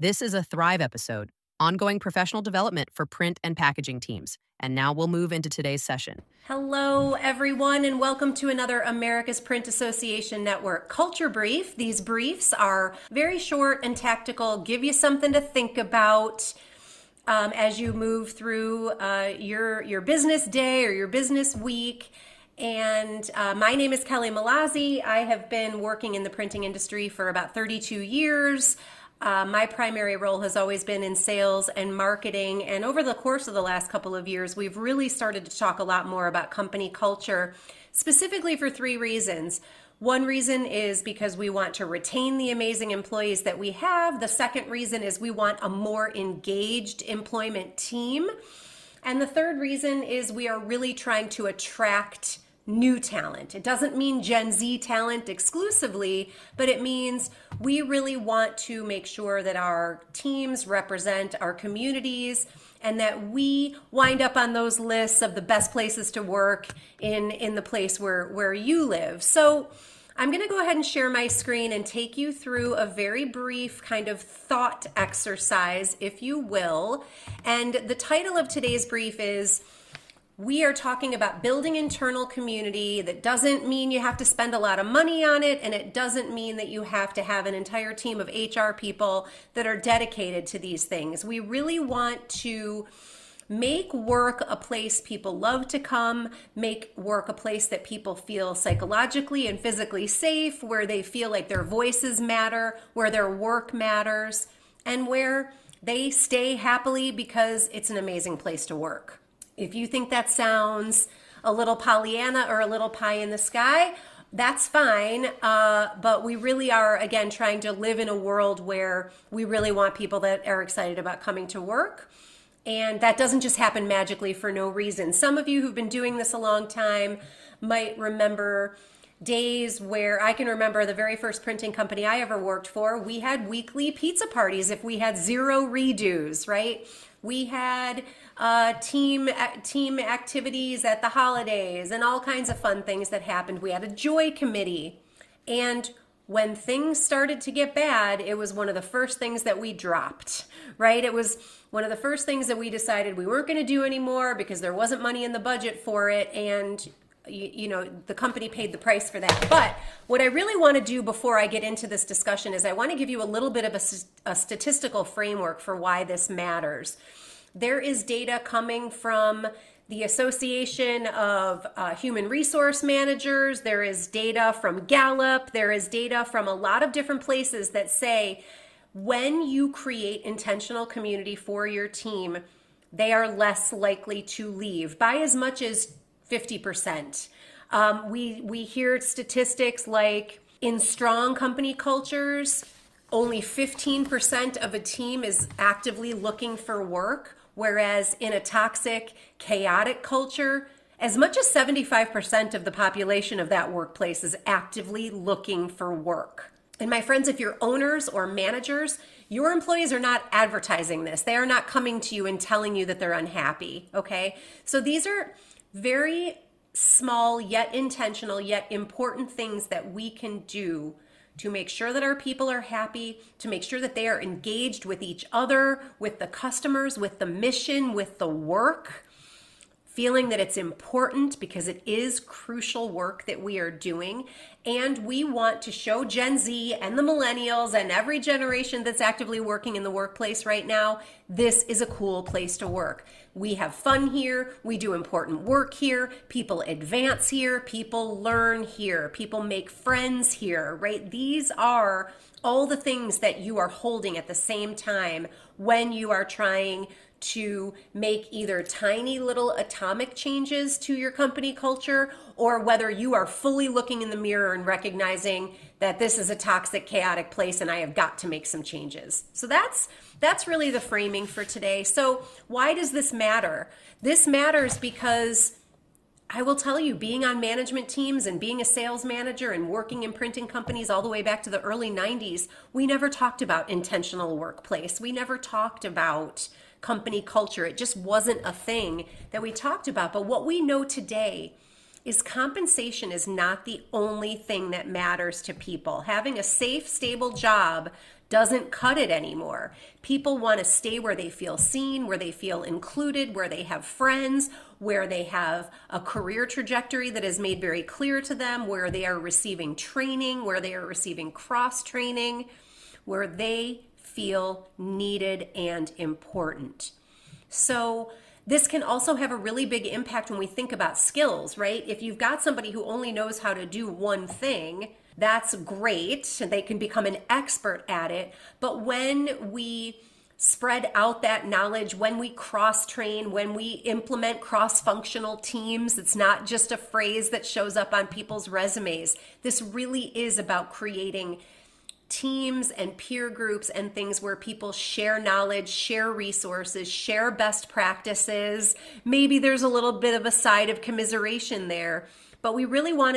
This is a Thrive episode, ongoing professional development for print and packaging teams. And now we'll move into today's session. Hello, everyone, and welcome to another America's Print Association Network Culture Brief. These briefs are very short and tactical, give you something to think about as you move through your business day or your business week. And my name is Kelly Malazzi. I have been working in the printing industry for about 32 years. My primary role has always been in sales and marketing. And over the course of the last couple of years, we've really started to talk a lot more about company culture, specifically for three reasons. One reason is because we want to retain the amazing employees that we have. The second reason is we want a more engaged employment team. And the third reason is we are really trying to attract new talent. It doesn't mean Gen Z talent exclusively, but it means we really want to make sure that our teams represent our communities and that we wind up on those lists of the best places to work in the place where you live. So I'm going to go ahead and share my screen and take you through a very brief kind of thought exercise, if you will. And the title of today's brief is, we are talking about building internal community. That doesn't mean you have to spend a lot of money on it, and it doesn't mean that you have to have an entire team of HR people that are dedicated to these things. We really want to make work a place people love to come, make work a place that people feel psychologically and physically safe, where they feel like their voices matter, where their work matters, and where they stay happily because it's an amazing place to work. If you think that sounds a little Pollyanna or a little pie in the sky, that's fine. But we really are, again, trying to live in a world where we really want people that are excited about coming to work. And that doesn't just happen magically for no reason. Some of you who've been doing this a long time might remember days where I can remember the very first printing company I ever worked for. We had weekly pizza parties if we had 0 redos, right? We had team activities at the holidays and all kinds of fun things that happened. We had a joy committee. And when things started to get bad, it was one of the first things that we dropped, right? It was one of the first things that we decided we weren't going to do anymore because there wasn't money in the budget for it. And you know, the company paid the price for that. But what I really want to do before I get into this discussion is I want to give you a little bit of a statistical framework for why this matters. There is data coming from the Association of Human Resource Managers. There is data from Gallup. There is data from a lot of different places that say when you create intentional community for your team, they are less likely to leave by as much as 50%. We hear statistics like in strong company cultures, only 15% of a team is actively looking for work, whereas in a toxic, chaotic culture, as much as 75% of the population of that workplace is actively looking for work. And my friends, if you're owners or managers, your employees are not advertising this. They are not coming to you and telling you that they're unhappy, okay? So these are very small yet intentional yet important things that we can do to make sure that our people are happy, to make sure that they are engaged with each other, with the customers, with the mission, with the work, feeling that it's important because it is crucial work that we are doing. And we want to show Gen Z and the millennials and every generation that's actively working in the workplace right now, this is a cool place to work. We have fun here. We do important work here. People advance here. People learn here. People make friends here, right? These are all the things that you are holding at the same time when you are trying to make either tiny little atomic changes to your company culture, or whether you are fully looking in the mirror and recognizing that this is a toxic, chaotic place and I have got to make some changes. So that's really the framing for today. So why does this matter? This matters because I will tell you, being on management teams and being a sales manager and working in printing companies all the way back to the early 90s, we never talked about intentional workplace. We never talked about company culture. It just wasn't a thing that we talked about. But what we know today is compensation is not the only thing that matters to people. Having a safe, stable job doesn't cut it anymore. People want to stay where they feel seen, where they feel included, where they have friends, where they have a career trajectory that is made very clear to them, where they are receiving training, where they are receiving cross training, where they feel needed and important. So this can also have a really big impact when we think about skills, right? If you've got somebody who only knows how to do one thing, that's great, and they can become an expert at it. But when we spread out that knowledge, when we cross-train, when we implement cross-functional teams, it's not just a phrase that shows up on people's resumes. This really is about creating teams and peer groups and things where people share knowledge, share resources, share best practices. Maybe there's a little bit of a side of commiseration there, but we really want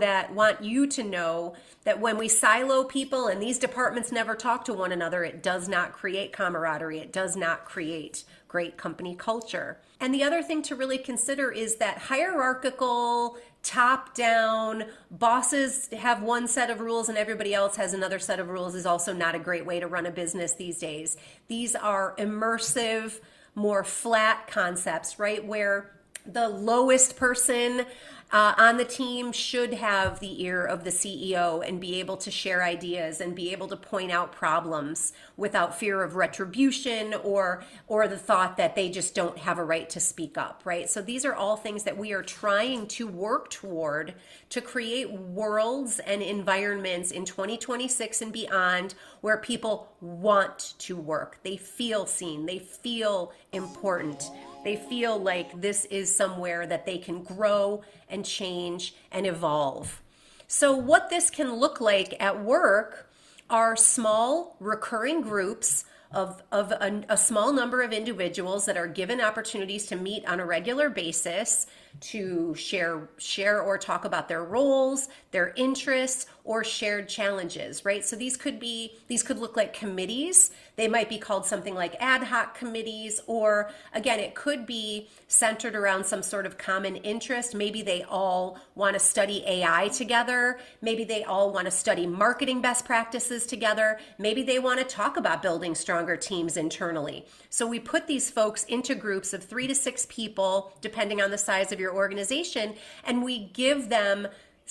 you to know that when we silo people and these departments never talk to one another, it does not create camaraderie. It does not create great company culture. And the other thing to really consider is that hierarchical, top-down, bosses have one set of rules and everybody else has another set of rules is also not a great way to run a business these days. These are immersive, more flat concepts, right? Where the lowest person on the team should have the ear of the CEO and be able to share ideas and be able to point out problems without fear of retribution or the thought that they just don't have a right to speak up, right? So these are all things that we are trying to work toward to create worlds and environments in 2026 and beyond where people want to work. They feel seen. They feel important. They feel like this is somewhere that they can grow and change and evolve. So what this can look like at work are small recurring groups of a small number of individuals that are given opportunities to meet on a regular basis to share or talk about their roles, their interests, or shared challenges, right? So these could look like committees. They might be called something like ad hoc committees, or again, it could be centered around some sort of common interest. Maybe they all want to study AI together. Maybe they all want to study marketing best practices together. Maybe they want to talk about building stronger teams internally. So we put these folks into groups of 3 to 6 people, depending on the size of your organization, and we give them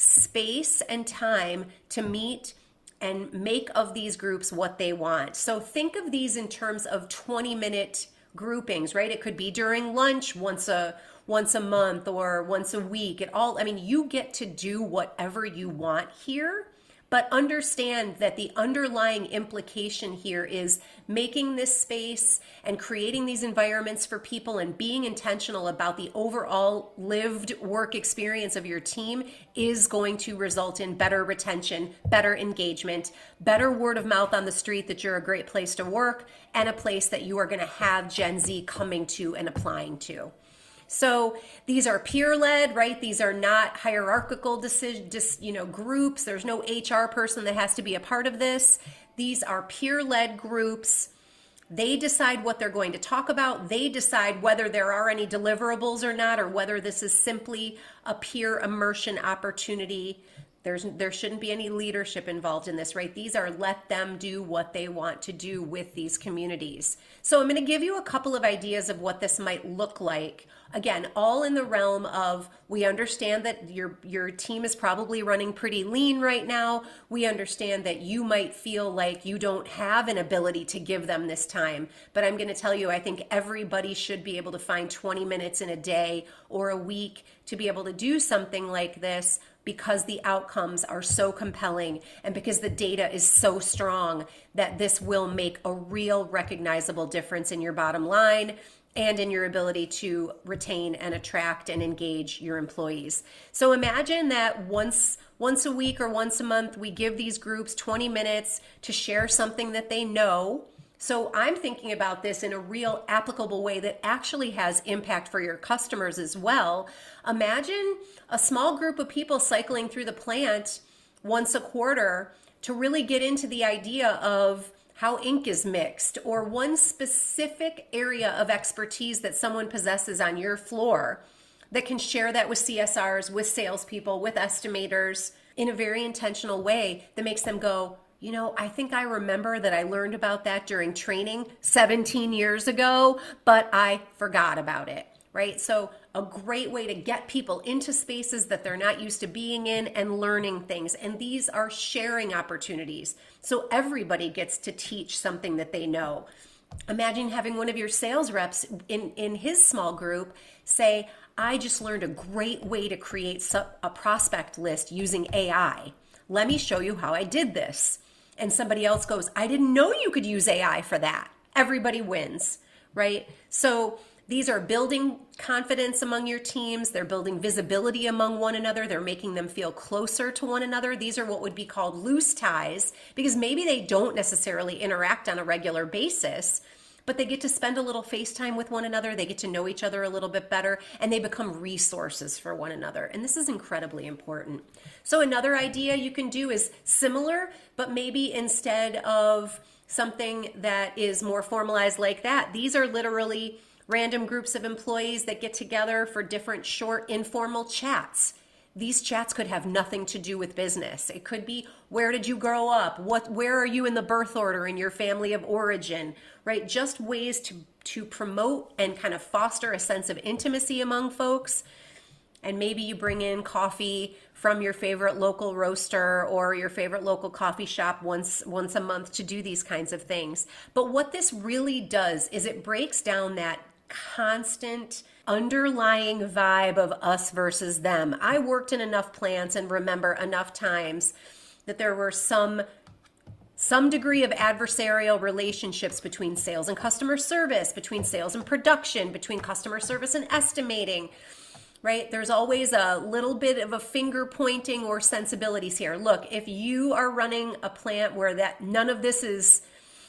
space and time to meet and make of these groups what they want. So think of these in terms of 20-minute groupings, right? It could be during lunch once a month or once a week. You get to do whatever you want here, but understand that the underlying implication here is making this space and creating these environments for people and being intentional about the overall lived work experience of your team is going to result in better retention, better engagement, better word of mouth on the street that you're a great place to work and a place that you are going to have Gen Z coming to and applying to. So these are peer-led, right? These are not hierarchical groups. There's no HR person that has to be a part of this. These are peer-led groups. They decide what they're going to talk about. They decide whether there are any deliverables or not, or whether this is simply a peer immersion opportunity. There shouldn't be any leadership involved in this, right? These are let them do what they want to do with these communities. So I'm going to give you a couple of ideas of what this might look like. Again, all in the realm of, we understand that your team is probably running pretty lean right now. We understand that you might feel like you don't have an ability to give them this time. But I'm going to tell you, I think everybody should be able to find 20 minutes in a day or a week to be able to do something like this, because the outcomes are so compelling and because the data is so strong that this will make a real recognizable difference in your bottom line and in your ability to retain and attract and engage your employees. So imagine that once a week or once a month, we give these groups 20 minutes to share something that they know. So I'm thinking about this in a real applicable way that actually has impact for your customers as well. Imagine a small group of people cycling through the plant once a quarter to really get into the idea of how ink is mixed, or one specific area of expertise that someone possesses on your floor that can share that with CSRs, with salespeople, with estimators in a very intentional way that makes them go, I think I remember that I learned about that during training 17 years ago, but I forgot about it, right? So, a great way to get people into spaces that they're not used to being in and learning things. And these are sharing opportunities. So, everybody gets to teach something that they know. Imagine having one of your sales reps in his small group say, I just learned a great way to create a prospect list using AI. Let me show you how I did this. And somebody else goes, I didn't know you could use AI for that. Everybody wins, right? So these are building confidence among your teams. They're building visibility among one another. They're making them feel closer to one another. These are what would be called loose ties, because maybe they don't necessarily interact on a regular basis, but they get to spend a little face time with one another. They get to know each other a little bit better, and they become resources for one another. And this is incredibly important. So another idea you can do is similar, but maybe instead of something that is more formalized like that, these are literally random groups of employees that get together for different short informal chats. These chats could have nothing to do with business. It could be, where did you grow up? Where are you in the birth order in your family of origin, right? Just ways to promote and kind of foster a sense of intimacy among folks. And maybe you bring in coffee from your favorite local roaster or your favorite local coffee shop once a month to do these kinds of things. But what this really does is it breaks down that constant underlying vibe of us versus them. I worked in enough plants and remember enough times that there were some degree of adversarial relationships between sales and customer service, between sales and production, between customer service and estimating, right? There's always a little bit of a finger pointing or sensibilities here. Look, if you are running a plant where none of this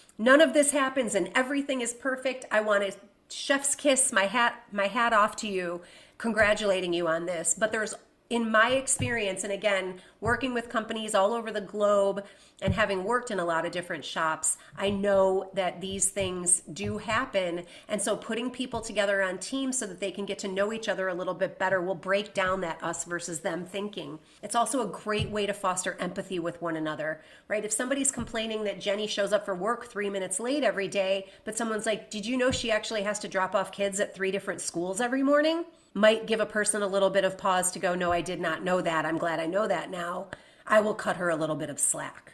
happens and everything is perfect, I want to chef's kiss my hat off to you, congratulating you on this. But there's, in my experience, and again, working with companies all over the globe and having worked in a lot of different shops, I know that these things do happen. And so putting people together on teams so that they can get to know each other a little bit better will break down that us versus them thinking. It's also a great way to foster empathy with one another, right? If somebody's complaining that Jenny shows up for work 3 minutes late every day, but someone's like, did you know she actually has to drop off kids at 3 different schools every morning? Might give a person a little bit of pause to go, no, I did not know that. I'm glad I know that now. I will cut her a little bit of slack.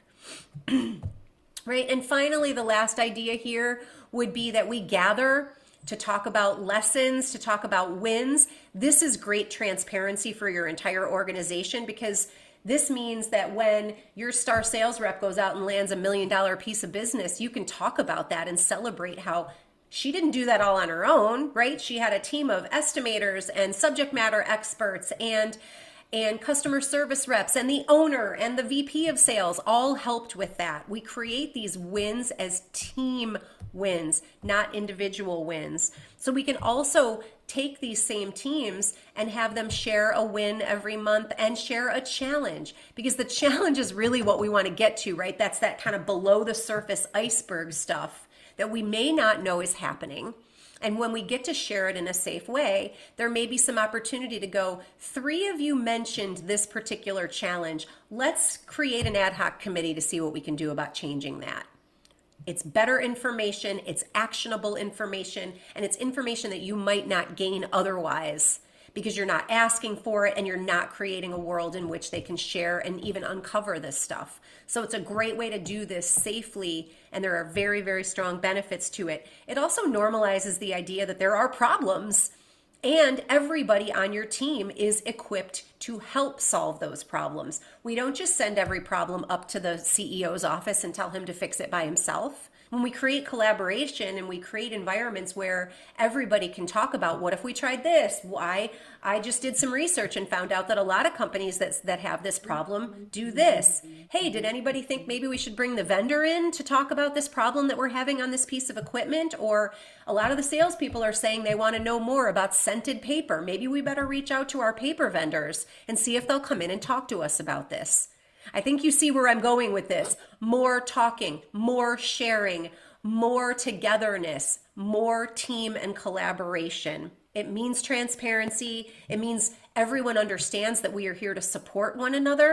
Right? And finally, the last idea here would be that we gather to talk about lessons, to talk about wins. This is great transparency for your entire organization, because this means that when your star sales rep goes out and lands $1 million piece of business, you can talk about that and celebrate how she didn't do that all on her own, right? She had a team of estimators and subject matter experts and customer service reps and the owner and the VP of sales all helped with that. We create these wins as team wins, not individual wins. So we can also take these same teams and have them share a win every month and share a challenge, because the challenge is really what we want to get to, right? That's that kind of below the surface iceberg stuff that we may not know is happening. And when we get to share it in a safe way, there may be some opportunity to go, 3 of you mentioned this particular challenge. Let's create an ad hoc committee to see what we can do about changing that. It's better information, it's actionable information, and it's information that you might not gain otherwise, because you're not asking for it and you're not creating a world in which they can share and even uncover this stuff. So it's a great way to do this safely, and there are very, very strong benefits to it. It also normalizes the idea that there are problems and everybody on your team is equipped to help solve those problems. We don't just send every problem up to the CEO's office and tell him to fix it by himself. When we create collaboration and we create environments where everybody can talk about, what if we tried this? Why? I just did some research and found out that a lot of companies that have this problem do this. Hey, did anybody think maybe we should bring the vendor in to talk about this problem that we're having on this piece of equipment? Or a lot of the salespeople are saying they want to know more about scented paper. Maybe we better reach out to our paper vendors and see if they'll come in and talk to us about this. I think you see where I'm going with this. More talking, more sharing, more togetherness, more team and collaboration. It means transparency. It means everyone understands that we are here to support one another.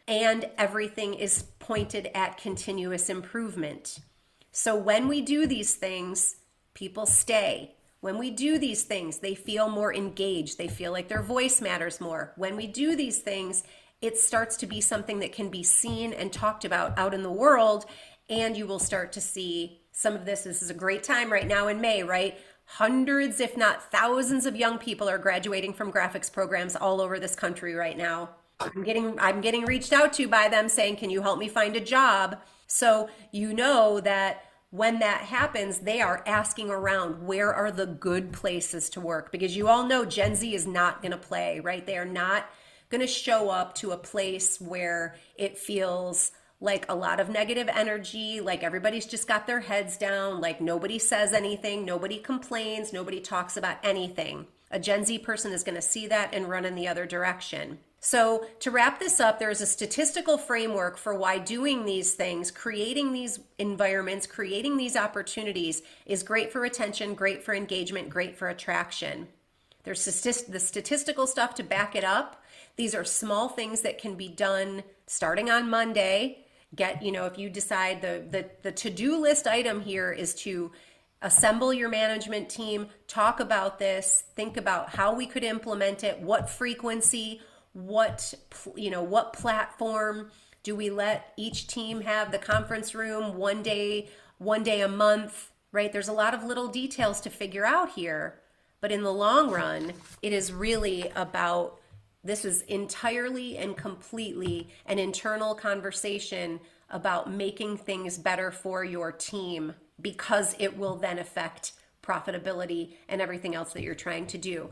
and everything is pointed at continuous improvement. So when we do these things, people stay. When we do these things, they feel more engaged. They feel like their voice matters more. When we do these things, it starts to be something that can be seen and talked about out in the world, and you will start to see some of this. This is a great time right now in May, right? Hundreds, if not thousands of young people are graduating from graphics programs all over this country right now. I'm getting reached out to by them saying, can you help me find a job? So you know that when that happens, they are asking around, where are the good places to work? Because you all know Gen Z is not going to play, right? They are not going to show up to a place where it feels like a lot of negative energy, like everybody's just got their heads down, like nobody says anything, nobody complains, nobody talks about anything. A Gen Z person is going to see that and run in the other direction. So to wrap this up, there's a statistical framework for why doing these things, creating these environments, creating these opportunities is great for retention, great for engagement, great for attraction. There's the statistical stuff to back it up. These are small things that can be done starting on Monday. If you decide the to-do list item here is to assemble your management team, talk about this, think about how we could implement it, what frequency, what platform do we let each team have, the conference room one day a month, right? There's a lot of little details to figure out here, but in the long run, it is really about, this is entirely and completely an internal conversation about making things better for your team, because it will then affect profitability and everything else that you're trying to do.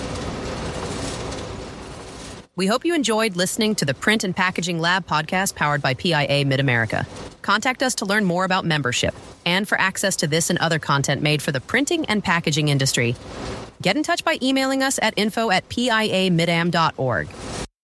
We hope you enjoyed listening to the Print and Packaging Lab podcast powered by PIA Mid-America. Contact us to learn more about membership and for access to this and other content made for the printing and packaging industry. Get in touch by emailing us at info@piamidam.org.